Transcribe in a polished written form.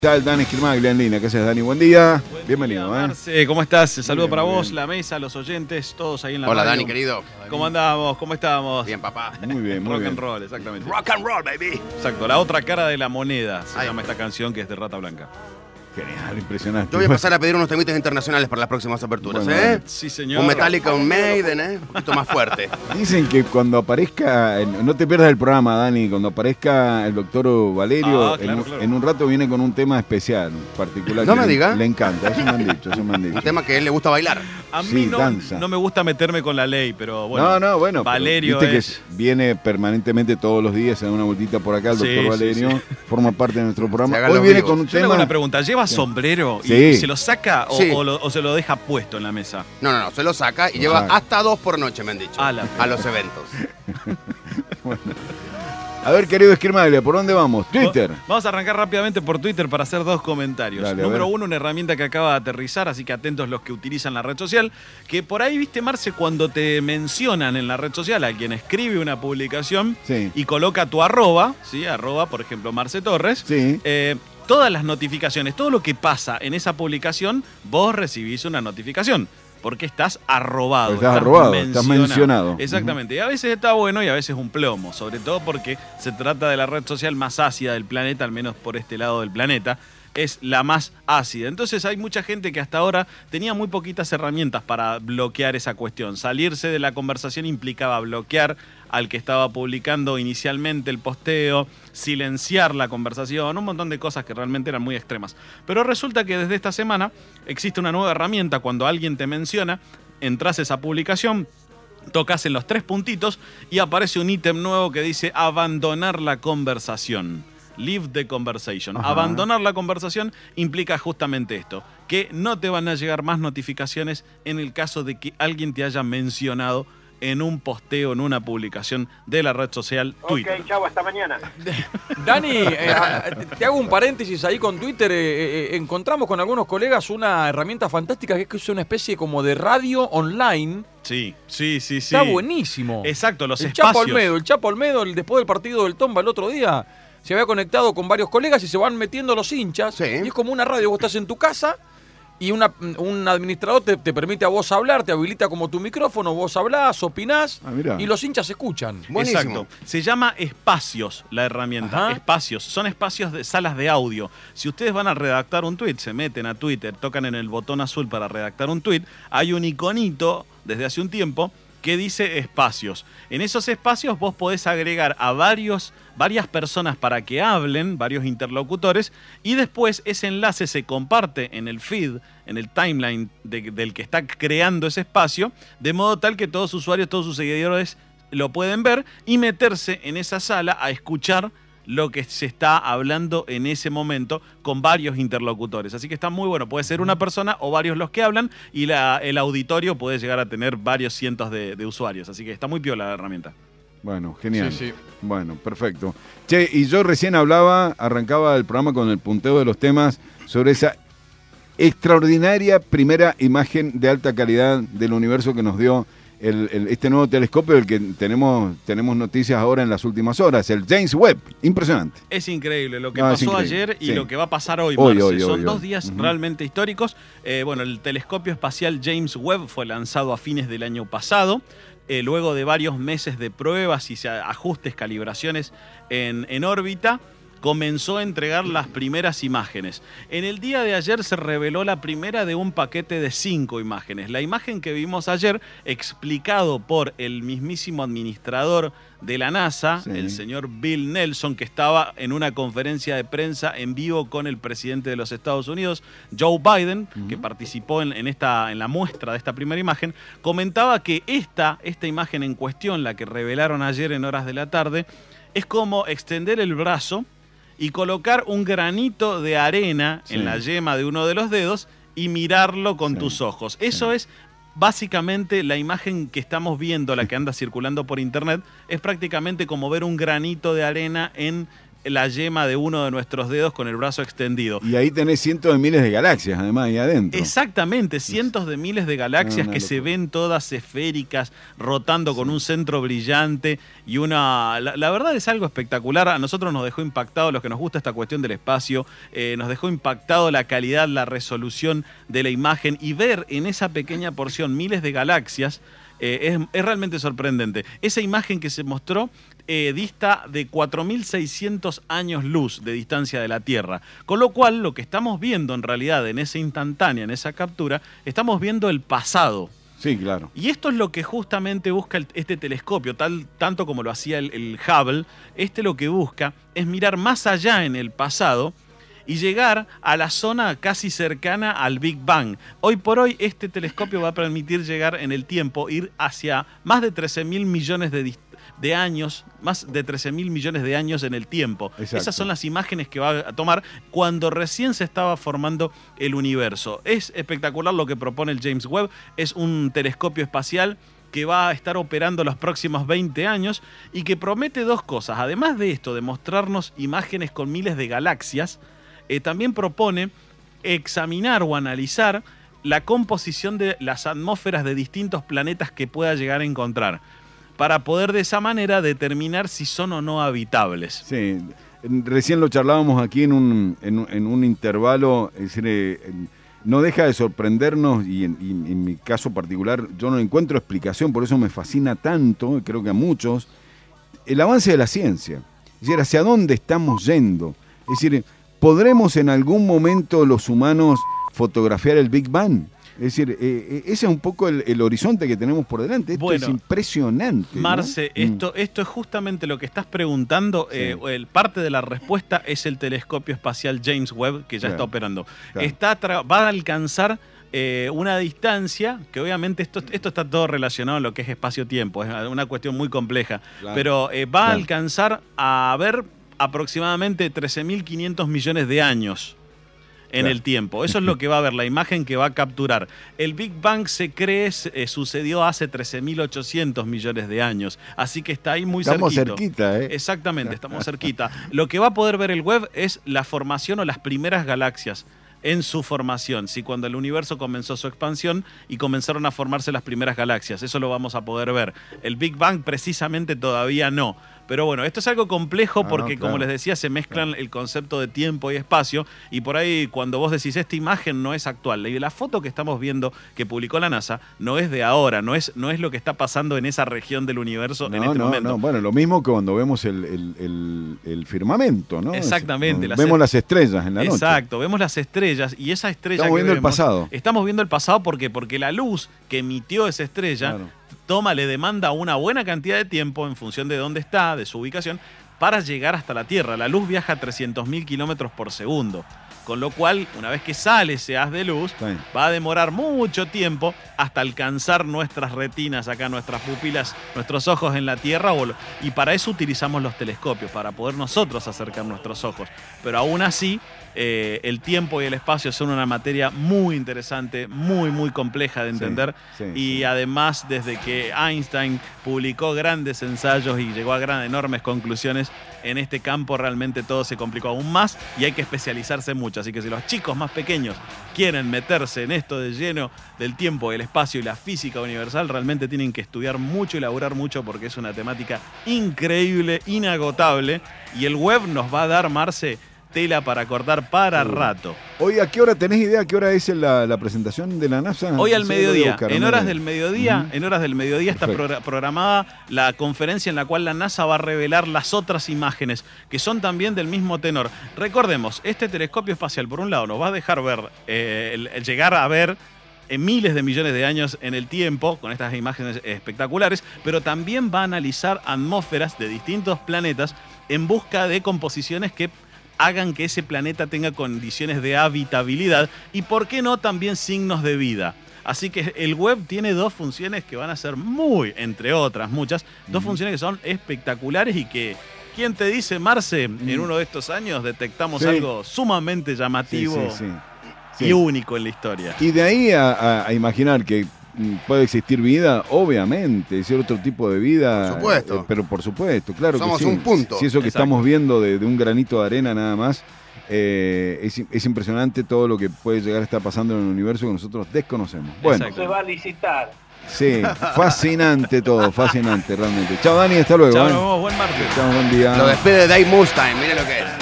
¿Qué tal, Dani Esquilmaglia en línea? ¿Qué haces, Dani? Buen día. Bienvenido. Día, Marce. ¿Cómo estás? Saludo para vos, la mesa, los oyentes, todos ahí en la Hola, radio. Dani, querido. ¿Cómo andamos? ¿Cómo estamos? Bien, papá. Muy bien, muy Rock bien. and roll, exactamente. Rock and roll, baby. Exacto, la otra cara de la moneda se Ay. llama esta canción que es de Rata Blanca. Genial, impresionante. Yo voy a pasar a pedir unos temitas internacionales para las próximas aperturas, Bueno, ¿eh? Sí, señor. Un Metallica, un Maiden, ¿eh? Un poquito más fuerte. Dicen que cuando aparezca, no te pierdas el programa, Dani, cuando aparezca el doctor Valerio, Claro, claro. en un rato viene con un tema especial, particular. No que me diga. Le encanta, eso me han dicho, Un tema que a él le gusta bailar. A mí Sí, no, danza. no me gusta meterme con la ley, pero bueno. Bueno, pero Valerio viste es... que viene permanentemente todos los días, se da una vueltita por acá, el Sí, doctor sí, Valerio, sí. forma parte de nuestro Se programa. haga Hoy los viene vivos. con un Yo le hago tema. una pregunta, ¿lleva sombrero Sí. y se lo saca o, Sí. o se lo deja puesto en la mesa? No, se lo saca y lleva saca. hasta 2 por noche, me han dicho. A la A los eventos. A ver, querido Esquilmaglia, ¿por dónde vamos? Twitter. Vamos a arrancar rápidamente por Twitter para hacer dos comentarios. Dale, a Número ver. uno, una herramienta que acaba de aterrizar, así que atentos los que utilizan la red social. Que por ahí, viste, Marce, cuando te mencionan en la red social a quien escribe una publicación Sí. y coloca tu arroba, ¿sí? Arroba, por ejemplo, Marce Torres. Sí. Todas las notificaciones, todo lo que pasa en esa publicación, vos recibís una notificación. Porque estás arrobado. Estás arrobado, estás mencionado. Exactamente. Y a veces está bueno y a veces un plomo. Sobre todo porque se trata de la red social más ácida del planeta, al menos por este lado del planeta. Es la más ácida. Entonces hay mucha gente que hasta ahora tenía muy poquitas herramientas para bloquear esa cuestión. Salirse de la conversación implicaba bloquear al que estaba publicando inicialmente el posteo, silenciar la conversación, un montón de cosas que realmente eran muy extremas. Pero resulta que desde esta semana existe una nueva herramienta. Cuando alguien te menciona, entras a esa publicación, tocas en los 3 puntitos y aparece un ítem nuevo que dice abandonar la conversación. Leave the conversation. Ajá. Abandonar la conversación implica justamente esto, que no te van a llegar más notificaciones en el caso de que alguien te haya mencionado en un posteo, en una publicación de la red social Twitter. Ok, chau, hasta mañana. Dani, te hago un paréntesis ahí con Twitter. Encontramos con algunos colegas una herramienta fantástica que es una especie como de radio online. Sí. Está buenísimo. Exacto, los el espacios. Chapo Olmedo, después del partido del Tomba el otro día, se había conectado con varios colegas y se van metiendo los hinchas. Sí. Y es como una radio, vos estás en tu casa y un administrador te permite a vos hablar, te habilita como tu micrófono, vos hablás, opinás Mirá. y los hinchas escuchan. Buenísimo. Exacto. Se llama Espacios la herramienta. Ajá. Espacios. Son espacios de salas de audio. Si ustedes van a redactar un tweet, se meten a Twitter, tocan en el botón azul para redactar un tweet, hay un iconito desde hace un tiempo que dice espacios. En esos espacios vos podés agregar a varias personas para que hablen, varios interlocutores, y después ese enlace se comparte en el feed, en el timeline del que está creando ese espacio, de modo tal que todos sus usuarios, todos sus seguidores lo pueden ver y meterse en esa sala a escuchar lo que se está hablando en ese momento con varios interlocutores. Así que está muy bueno. Puede ser una persona o varios los que hablan y el auditorio puede llegar a tener varios cientos de usuarios. Así que está muy piola la herramienta. Bueno, genial. Sí. Bueno, perfecto. Che, y yo recién arrancaba el programa con el punteo de los temas sobre esa extraordinaria primera imagen de alta calidad del universo que nos dio este nuevo telescopio del que tenemos noticias ahora en las últimas horas, el James Webb. Impresionante. Es increíble lo que No, es pasó increíble, ayer y sí. lo que va a pasar hoy, Hoy, Marce. hoy, Son hoy. 2 días Ujú. realmente históricos. Bueno, el telescopio espacial James Webb fue lanzado a fines del año pasado. Luego de varios meses de pruebas y ajustes, calibraciones en órbita, comenzó a entregar las primeras imágenes. En el día de ayer se reveló la primera de un paquete de 5 imágenes. La imagen que vimos ayer, explicado por el mismísimo administrador de la NASA, Sí. el señor Bill Nelson, que estaba en una conferencia de prensa en vivo con el presidente de los Estados Unidos, Joe Biden, que participó en la muestra de esta primera imagen, comentaba que esta imagen en cuestión, la que revelaron ayer en horas de la tarde, es como extender el brazo y colocar un granito de arena Sí. en la yema de uno de los dedos y mirarlo con Sí. tus ojos. Eso es básicamente la imagen que estamos viendo, la que anda circulando por internet, es prácticamente como ver un granito de arena en la yema de uno de nuestros dedos con el brazo extendido. Y ahí tenés cientos de miles de galaxias, además, ahí adentro. Exactamente, cientos de miles de galaxias que se ven todas esféricas, rotando con un centro brillante y una... La verdad es algo espectacular. A nosotros nos dejó impactado, los que nos gusta esta cuestión del espacio, nos dejó impactado la calidad, la resolución de la imagen, y ver en esa pequeña porción miles de galaxias es realmente sorprendente. Esa imagen que se mostró dista de 4.600 años luz de distancia de la Tierra. Con lo cual, lo que estamos viendo en realidad en esa instantánea, en esa captura, estamos viendo el pasado. Sí, claro. Y esto es lo que justamente busca este telescopio, tanto como lo hacía el Hubble. Lo que busca es mirar más allá en el pasado y llegar a la zona casi cercana al Big Bang. Hoy por hoy este telescopio va a permitir llegar en el tiempo, ir hacia más de 13.000 millones de años, más de 13.000 millones de años en el tiempo. Exacto. Esas son las imágenes que va a tomar cuando recién se estaba formando el universo. Es espectacular lo que propone el James Webb. Es un telescopio espacial que va a estar operando los próximos 20 años y que promete dos cosas. Además de esto, de mostrarnos imágenes con miles de galaxias, también propone examinar o analizar la composición de las atmósferas de distintos planetas que pueda llegar a encontrar, para poder de esa manera determinar si son o no habitables. Sí, recién lo charlábamos aquí en un intervalo, es decir, no deja de sorprendernos, y en mi caso particular yo no encuentro explicación, por eso me fascina tanto, y creo que a muchos, el avance de la ciencia. Es decir, hacia dónde estamos yendo. Es decir, ¿podremos en algún momento los humanos fotografiar el Big Bang? Es decir, ese es un poco el horizonte que tenemos por delante. Esto es impresionante, Marce, ¿no? Esto es justamente lo que estás preguntando. Sí. Parte de la respuesta es el telescopio espacial James Webb, que ya está operando. Claro. Va a alcanzar una distancia, que obviamente esto está todo relacionado a lo que es espacio-tiempo, es una cuestión muy compleja, claro. Pero va a alcanzar a ver aproximadamente 13.500 millones de años en el tiempo. Eso es lo que va a ver, la imagen que va a capturar. El Big Bang se cree sucedió hace 13.800 millones de años, así que está ahí muy cerquita. Estamos cerquita, ¿eh? Exactamente, estamos cerquita. Lo que va a poder ver el Webb es la formación o las primeras galaxias en su formación, sí, cuando el universo comenzó su expansión y comenzaron a formarse las primeras galaxias. Eso lo vamos a poder ver. El Big Bang precisamente todavía no. Pero bueno, esto es algo complejo porque, como les decía, se mezclan el concepto de tiempo y espacio, y por ahí cuando vos decís esta imagen no es actual, y la foto que estamos viendo que publicó la NASA no es de ahora, no es lo que está pasando en esa región del universo en este momento. No, bueno, lo mismo que cuando vemos el firmamento, ¿no? Exactamente. Vemos las estrellas en la noche. Exacto, vemos las estrellas, y esa estrella estamos viendo el pasado. Estamos viendo el pasado porque la luz que emitió esa estrella le demanda una buena cantidad de tiempo en función de dónde está, de su ubicación, para llegar hasta la Tierra. La luz viaja a 300.000 kilómetros por segundo. Con lo cual, una vez que sale ese haz de luz, va a demorar mucho tiempo hasta alcanzar nuestras retinas acá, nuestras pupilas, nuestros ojos en la Tierra, y para eso utilizamos los telescopios, para poder nosotros acercar nuestros ojos. Pero aún así, el tiempo y el espacio son una materia muy interesante, muy compleja de entender, y además, desde que Einstein publicó grandes ensayos y llegó a enormes conclusiones, en este campo realmente todo se complicó aún más y hay que especializarse mucho. Así que si los chicos más pequeños quieren meterse en esto de lleno del tiempo, el espacio y la física universal, realmente tienen que estudiar mucho y laburar mucho, porque es una temática increíble, inagotable, y el Webb nos va a dar, Marce, tela para cortar para rato. Hoy, ¿a qué hora tenés idea? ¿A qué hora es la presentación de la NASA? Hoy al mediodía. En horas del mediodía, está programada la conferencia en la cual la NASA va a revelar las otras imágenes, que son también del mismo tenor. Recordemos, este telescopio espacial, por un lado, nos va a dejar ver, llegar a ver en miles de millones de años en el tiempo, con estas imágenes espectaculares, pero también va a analizar atmósferas de distintos planetas en busca de composiciones que hagan que ese planeta tenga condiciones de habitabilidad y, ¿por qué no?, también signos de vida. Así que el Webb tiene dos funciones que van a ser entre otras muchas, dos funciones que son espectaculares y que, ¿quién te dice, Marce? En uno de estos años detectamos algo sumamente llamativo y único en la historia. Y de ahí a imaginar que ¿Puede existir vida? Obviamente, es otro tipo de vida. Por supuesto. Pero por supuesto, claro Somos que sí. un punto. Si eso que Exacto. estamos viendo de un granito de arena nada más, es impresionante todo lo que puede llegar a estar pasando en el universo que nosotros desconocemos. Bueno, Exacto. Se va a licitar. sí, fascinante todo, fascinante realmente. Chao Dani, hasta luego. Chao, ¿eh? nos vemos, buen martes. Chao, buen día. Lo despide Dave Mustaine, mire lo que es.